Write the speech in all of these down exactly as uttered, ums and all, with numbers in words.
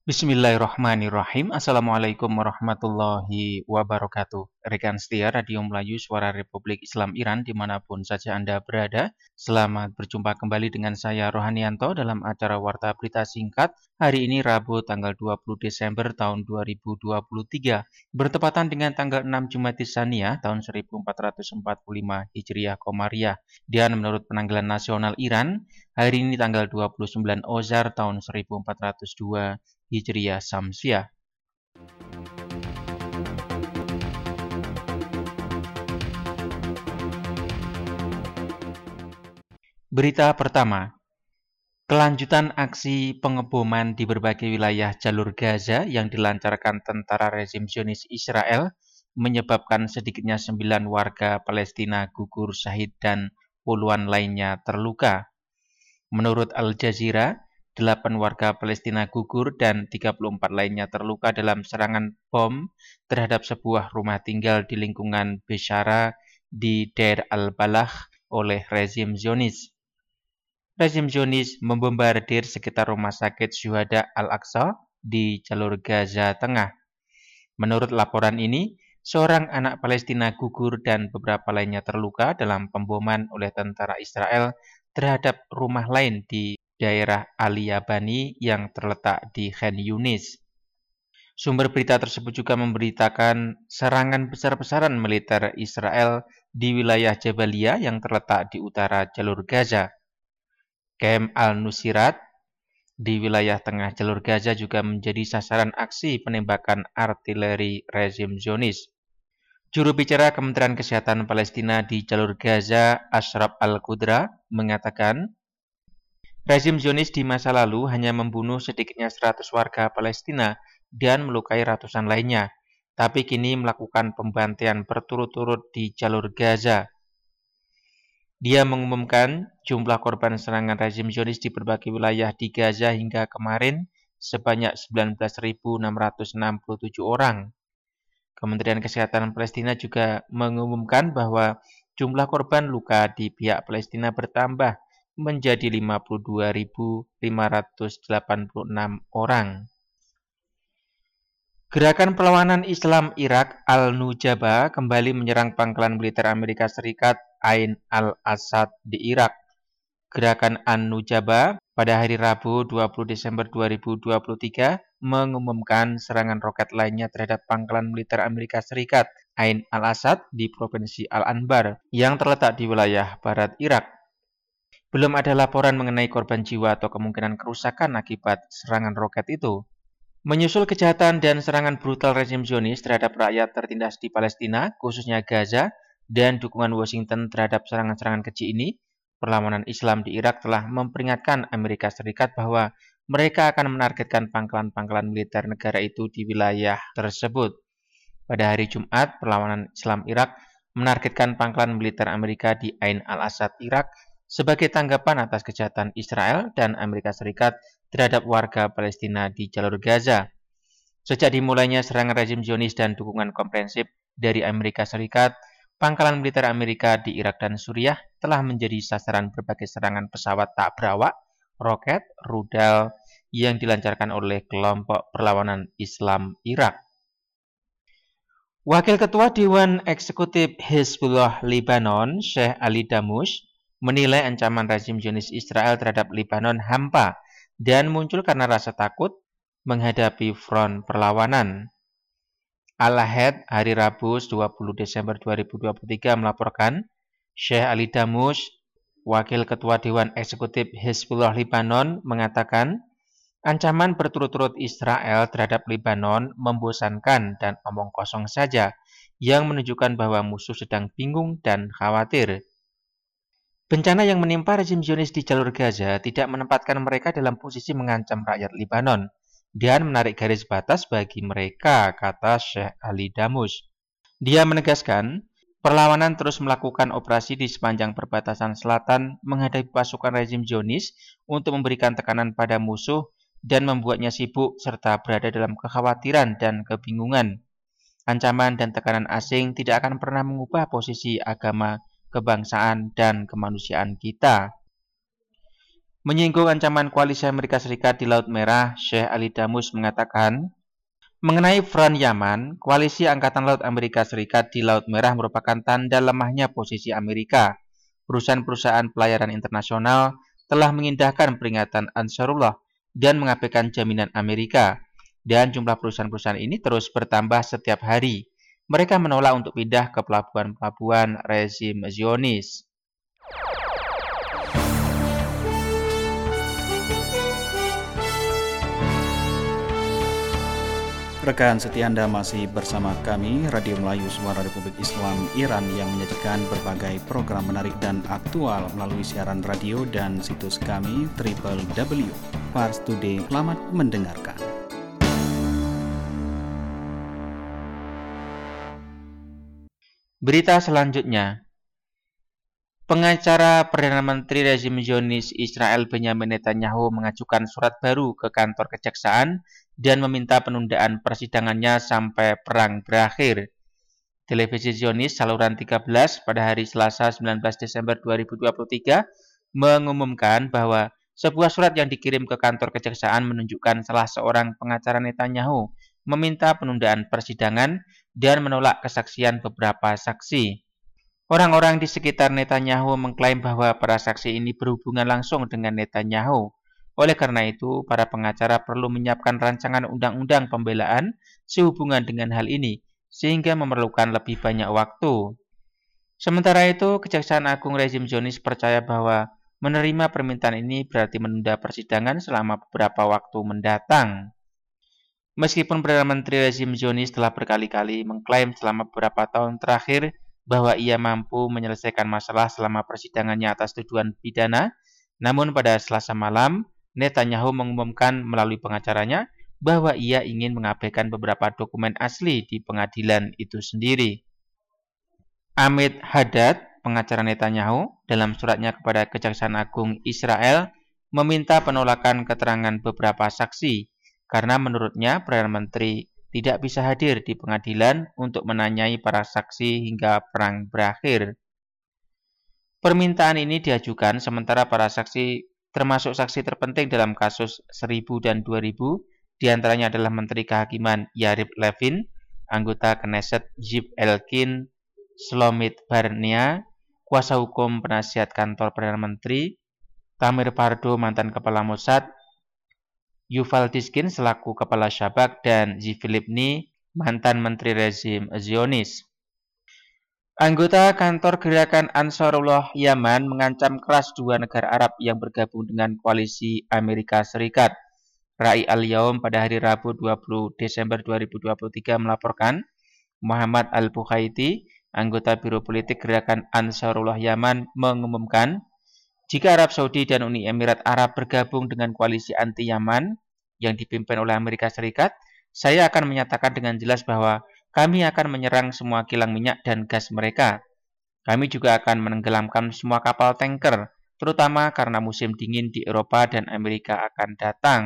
Bismillahirrahmanirrahim. Assalamualaikum warahmatullahi wabarakatuh. Rekan setia Radio Melayu Suara Republik Islam Iran dimanapun saja Anda berada. Selamat berjumpa kembali dengan saya Rohanianto dalam acara Warta Berita Singkat. Hari ini Rabu tanggal dua puluh Desember tahun dua ribu dua puluh tiga. Bertepatan dengan tanggal enam Jumadis Tsaniyah tahun seribu empat ratus empat puluh lima Hijriah Qamariyah. Dan menurut penanggalan nasional Iran, hari ini tanggal dua puluh sembilan Ozar tahun seribu empat ratus dua Hijriah Samsiah. Berita pertama, kelanjutan aksi pengeboman di berbagai wilayah jalur Gaza yang dilancarkan tentara rezim Zionis Israel menyebabkan sedikitnya sembilan warga Palestina gugur syahid dan puluhan lainnya terluka. Menurut Al Jazeera, delapan warga Palestina gugur dan tiga puluh empat lainnya terluka dalam serangan bom terhadap sebuah rumah tinggal di lingkungan Beshara di Deir al-Balah oleh rezim Zionis. Rezim Zionis membombardir sekitar rumah sakit Syuhada Al-Aqsa di jalur Gaza Tengah. Menurut laporan ini, seorang anak Palestina gugur dan beberapa lainnya terluka dalam pemboman oleh tentara Israel terhadap rumah lain di daerah Aliyabani yang terletak di Khan Yunis. Sumber berita tersebut juga memberitakan serangan besar-besaran militer Israel di wilayah Jabalia yang terletak di utara jalur Gaza. Kem al-Nusirat di wilayah tengah jalur Gaza juga menjadi sasaran aksi penembakan artileri rezim Zionis. Juru bicara Kementerian Kesehatan Palestina di jalur Gaza, Ashraf Al-Qudra, mengatakan, rezim Zionis di masa lalu hanya membunuh sedikitnya seratus warga Palestina dan melukai ratusan lainnya, tapi kini melakukan pembantaian berturut-turut di jalur Gaza. Dia mengumumkan jumlah korban serangan rezim Zionis di berbagai wilayah di Gaza hingga kemarin sebanyak sembilan belas ribu enam ratus enam puluh tujuh orang. Kementerian Kesehatan Palestina juga mengumumkan bahwa jumlah korban luka di pihak Palestina bertambah menjadi lima puluh dua ribu lima ratus delapan puluh enam orang. Gerakan Perlawanan Islam Irak Al-Nujaba kembali menyerang pangkalan militer Amerika Serikat Ain al-Assad di Irak. Gerakan An-Nujaba pada hari Rabu dua puluh Desember dua ribu dua puluh tiga mengumumkan serangan roket lainnya terhadap pangkalan militer Amerika Serikat Ain al-Assad di Provinsi Al-Anbar yang terletak di wilayah barat Irak. Belum ada laporan mengenai korban jiwa atau kemungkinan kerusakan akibat serangan roket itu. Menyusul kejahatan dan serangan brutal rezim Zionis terhadap rakyat tertindas di Palestina, khususnya Gaza, dan dukungan Washington terhadap serangan-serangan keji ini, Perlawanan Islam di Irak telah memperingatkan Amerika Serikat bahwa mereka akan menargetkan pangkalan-pangkalan militer negara itu di wilayah tersebut. Pada hari Jumat, Perlawanan Islam Irak menargetkan pangkalan militer Amerika di Ain al-Assad, Irak, sebagai tanggapan atas kejahatan Israel dan Amerika Serikat terhadap warga Palestina di jalur Gaza. Sejak dimulainya serangan rezim Zionis dan dukungan komprehensif dari Amerika Serikat, pangkalan militer Amerika di Irak dan Suriah telah menjadi sasaran berbagai serangan pesawat tak berawak, roket, rudal yang dilancarkan oleh kelompok Perlawanan Islam Irak. Wakil Ketua Dewan Eksekutif Hizbullah Lebanon, Sheikh Ali Damush, menilai ancaman rezim Zionis Israel terhadap Lebanon hampa dan muncul karena rasa takut menghadapi front perlawanan. Al-Ahad hari Rabu dua puluh Desember dua ribu dua puluh tiga melaporkan, Sheikh Ali Damush, Wakil Ketua Dewan Eksekutif Hizbullah Lebanon, mengatakan ancaman berturut-turut Israel terhadap Lebanon membosankan dan omong kosong saja yang menunjukkan bahwa musuh sedang bingung dan khawatir. Bencana yang menimpa rezim Zionis di jalur Gaza tidak menempatkan mereka dalam posisi mengancam rakyat Lebanon dan menarik garis batas bagi mereka, kata Sheikh Ali Damush. Dia menegaskan, perlawanan terus melakukan operasi di sepanjang perbatasan selatan menghadapi pasukan rezim Zionis untuk memberikan tekanan pada musuh dan membuatnya sibuk serta berada dalam kekhawatiran dan kebingungan. Ancaman dan tekanan asing tidak akan pernah mengubah posisi agama, kebangsaan, dan kemanusiaan kita. Menyinggung ancaman koalisi Amerika Serikat di Laut Merah, Syekh Ali Damus mengatakan, mengenai front Yaman, koalisi Angkatan Laut Amerika Serikat di Laut Merah merupakan tanda lemahnya posisi Amerika. Perusahaan-perusahaan pelayaran internasional telah mengindahkan peringatan Ansarullah dan mengabaikan jaminan Amerika. Dan jumlah perusahaan-perusahaan ini terus bertambah setiap hari. Mereka menolak untuk pindah ke pelabuhan-pelabuhan rezim Zionis. Rekan setia Anda masih bersama kami, Radio Melayu Suara Republik Islam Iran yang menyajikan berbagai program menarik dan aktual melalui siaran radio dan situs kami w w w titik pars today. Selamat mendengarkan. Berita selanjutnya. Pengacara Perdana Menteri rezim Zionis Israel Benyamin Netanyahu mengajukan surat baru ke kantor kejaksaan dan meminta penundaan persidangannya sampai perang berakhir. Televisi Zionis saluran tiga belas pada hari Selasa sembilan belas Desember dua ribu dua puluh tiga mengumumkan bahwa sebuah surat yang dikirim ke kantor kejaksaan menunjukkan salah seorang pengacara Netanyahu meminta penundaan persidangan dan menolak kesaksian beberapa saksi. Orang-orang di sekitar Netanyahu mengklaim bahwa para saksi ini berhubungan langsung dengan Netanyahu. Oleh karena itu, para pengacara perlu menyiapkan rancangan undang-undang pembelaan sehubungan dengan hal ini, sehingga memerlukan lebih banyak waktu. Sementara itu, Kejaksaan Agung rezim Zionis percaya bahwa menerima permintaan ini berarti menunda persidangan selama beberapa waktu mendatang. Meskipun Perdana Menteri rezim Zionis telah berkali-kali mengklaim selama beberapa tahun terakhir bahwa ia mampu menyelesaikan masalah selama persidangannya atas tuduhan pidana, namun pada Selasa malam, Netanyahu mengumumkan melalui pengacaranya bahwa ia ingin mengabaikan beberapa dokumen asli di pengadilan itu sendiri. Amit Haddad, pengacara Netanyahu, dalam suratnya kepada Kejaksaan Agung Israel, meminta penolakan keterangan beberapa saksi, karena menurutnya Perdana Menteri tidak bisa hadir di pengadilan untuk menanyai para saksi hingga perang berakhir. Permintaan ini diajukan sementara para saksi, termasuk saksi terpenting dalam kasus seribu dan dua ribu, diantaranya adalah Menteri Kehakiman Yariv Levin, anggota Knesset Zeev Elkin, Shlomit Barnea, kuasa hukum penasihat kantor Perdana Menteri, Tamir Pardo, mantan kepala Mossad, Yuval Diskin selaku kepala Syabak, dan Zivi Livni, mantan menteri rezim Zionis. Anggota kantor gerakan Ansarullah Yaman mengancam keras dua negara Arab yang bergabung dengan koalisi Amerika Serikat. Ra'i Al-Yaum pada hari Rabu dua puluh Desember dua ribu dua puluh tiga melaporkan, Muhammad Al-Bukhaiti, anggota Biro Politik Gerakan Ansarullah Yaman, mengumumkan jika Arab Saudi dan Uni Emirat Arab bergabung dengan koalisi anti-Yaman yang dipimpin oleh Amerika Serikat, saya akan menyatakan dengan jelas bahwa kami akan menyerang semua kilang minyak dan gas mereka. Kami juga akan menenggelamkan semua kapal tanker, terutama karena musim dingin di Eropa dan Amerika akan datang.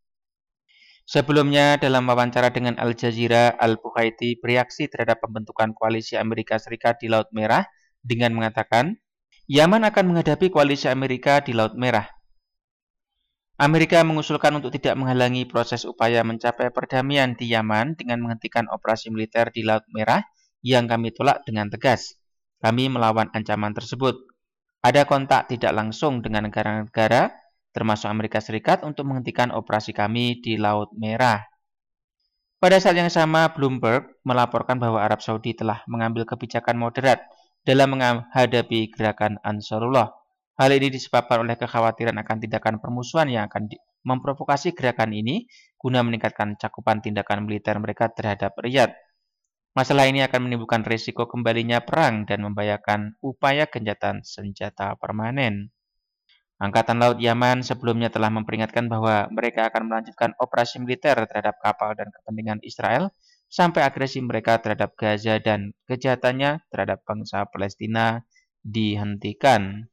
Sebelumnya, dalam wawancara dengan Al Jazeera, Al-Bukhaiti bereaksi terhadap pembentukan koalisi Amerika Serikat di Laut Merah dengan mengatakan, Yaman akan menghadapi koalisi Amerika di Laut Merah. Amerika mengusulkan untuk tidak menghalangi proses upaya mencapai perdamaian di Yaman dengan menghentikan operasi militer di Laut Merah yang kami tolak dengan tegas. Kami melawan ancaman tersebut. Ada kontak tidak langsung dengan negara-negara, termasuk Amerika Serikat, untuk menghentikan operasi kami di Laut Merah. Pada saat yang sama, Bloomberg melaporkan bahwa Arab Saudi telah mengambil kebijakan moderat dalam menghadapi gerakan Ansarullah. Hal ini disebabkan oleh kekhawatiran akan tindakan permusuhan yang akan memprovokasi gerakan ini guna meningkatkan cakupan tindakan militer mereka terhadap Riyadh. Masalah ini akan menimbulkan risiko kembalinya perang dan membahayakan upaya gencatan senjata permanen. Angkatan Laut Yaman sebelumnya telah memperingatkan bahwa mereka akan melanjutkan operasi militer terhadap kapal dan kepentingan Israel sampai agresi mereka terhadap Gaza dan kejahatannya terhadap bangsa Palestina dihentikan.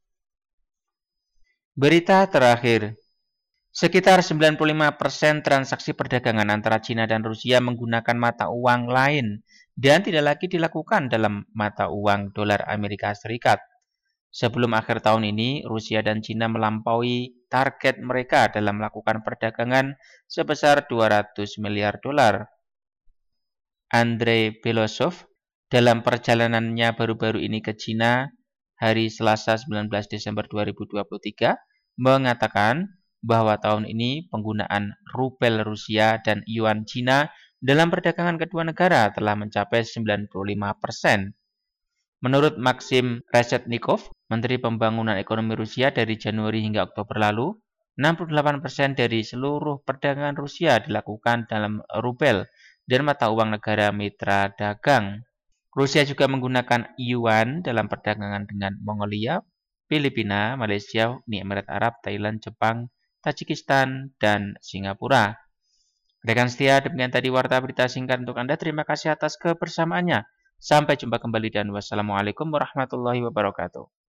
Berita terakhir, sekitar sembilan puluh lima persen transaksi perdagangan antara China dan Rusia menggunakan mata uang lain dan tidak lagi dilakukan dalam mata uang dolar Amerika Serikat. Sebelum akhir tahun ini, Rusia dan Cina melampaui target mereka dalam melakukan perdagangan sebesar dua ratus miliar dolar. Andrei Belosov dalam perjalanannya baru-baru ini ke Cina hari Selasa sembilan belas Desember dua ribu dua puluh tiga mengatakan bahwa tahun ini penggunaan rubel Rusia dan yuan Cina dalam perdagangan kedua negara telah mencapai sembilan puluh lima persen. Menurut Maxim Reshetnikov, Menteri Pembangunan Ekonomi Rusia, dari Januari hingga Oktober lalu, enam puluh delapan persen dari seluruh perdagangan Rusia dilakukan dalam rubel dan mata uang negara mitra dagang. Rusia juga menggunakan yuan dalam perdagangan dengan Mongolia, Filipina, Malaysia, Uni Emirat Arab, Thailand, Jepang, Tajikistan, dan Singapura. Rekan setia, demikian tadi warta berita singkat untuk Anda. Terima kasih atas kebersamaannya. Sampai jumpa kembali dan wassalamualaikum warahmatullahi wabarakatuh.